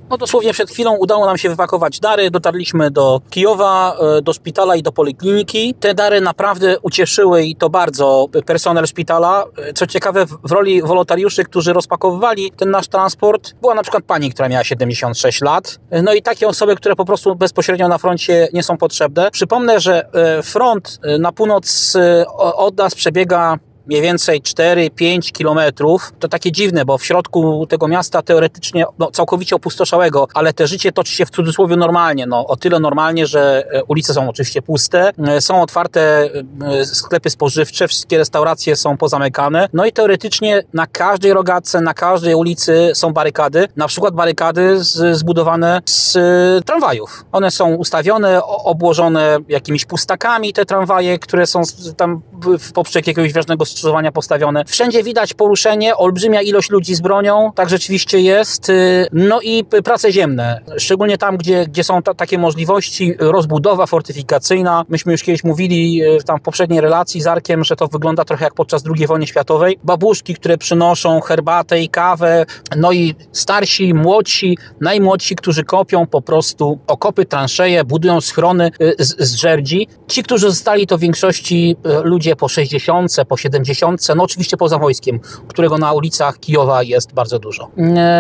No dosłownie przed chwilą udało nam się wypakować dary, dotarliśmy do Kijowa, do szpitala i do polikliniki. Te dary naprawdę ucieszyły i to bardzo personel szpitala. Co ciekawe, w roli wolontariuszy, którzy rozpakowywali ten nasz transport, była na przykład pani, która miała 76 lat. No i takie osoby, które po prostu bezpośrednio na froncie nie są potrzebne. Przypomnę, że front na północ od nas przebiega mniej więcej 4-5 kilometrów. To takie dziwne, bo w środku tego miasta teoretycznie całkowicie opustoszałego, ale te życie toczy się w cudzysłowie normalnie. O tyle normalnie, że ulice są oczywiście puste, są otwarte sklepy spożywcze, wszystkie restauracje są pozamykane. No i teoretycznie na każdej rogatce, na każdej ulicy są barykady. Na przykład barykady zbudowane z tramwajów. One są ustawione, obłożone jakimiś pustakami, te tramwaje, które są tam w poprzek jakiegoś ważnego skrzyżowania postawione. Wszędzie widać poruszenie, olbrzymia ilość ludzi z bronią, tak rzeczywiście jest. No i prace ziemne, szczególnie tam, gdzie są takie możliwości, rozbudowa fortyfikacyjna. Myśmy już kiedyś mówili tam w poprzedniej relacji z Arkiem, że to wygląda trochę jak podczas II wojny światowej. Babuszki, które przynoszą herbatę i kawę, no i starsi, młodsi, najmłodsi, którzy kopią po prostu okopy, transzeje, budują schrony z żerdzi. Ci, którzy zostali, to w większości ludzie po 60, po 70, no oczywiście poza wojskiem, którego na ulicach Kijowa jest bardzo dużo.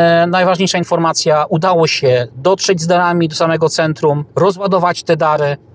Najważniejsza informacja, udało się dotrzeć z darami do samego centrum, rozładować te dary,